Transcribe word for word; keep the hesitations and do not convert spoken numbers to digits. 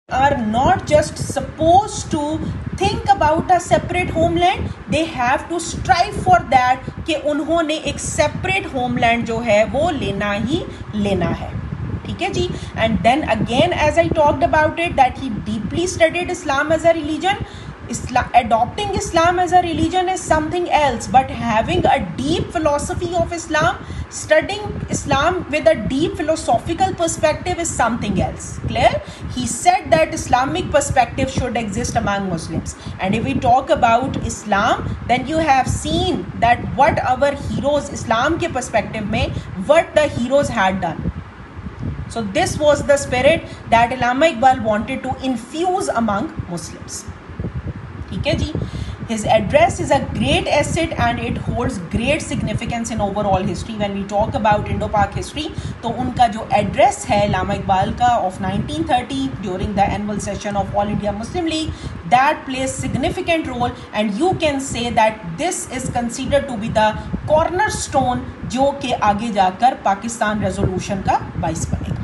are not just supposed to think about a separate homeland, they have to strive for that कि उन्होंने एक separate homeland जो है वो लेना ही लेना है. ठीक है जी. And then again, as I talked about it, that he deeply studied Islam as a religion. Islam, adopting Islam as a religion is something else, but having a deep philosophy of Islam, studying Islam with a deep philosophical perspective is something else. Clear? He said that Islamic perspective should exist among Muslims. And if we talk about Islam, then you have seen that what our heroes, Islam ke perspective mein, what the heroes had done. So this was the spirit that Allama Iqbal wanted to infuse among Muslims. ठीक है जी. His address is a great asset and it holds great significance in overall history. When we talk about Indo-Pak history, तो उनका जो address है अल्लामा इकबाल का of nineteen thirty during the annual session of All India Muslim League, that plays significant role, and you can say that this is considered to be the cornerstone जो कि आगे जाकर Pakistan resolution का बाइस बनेगा.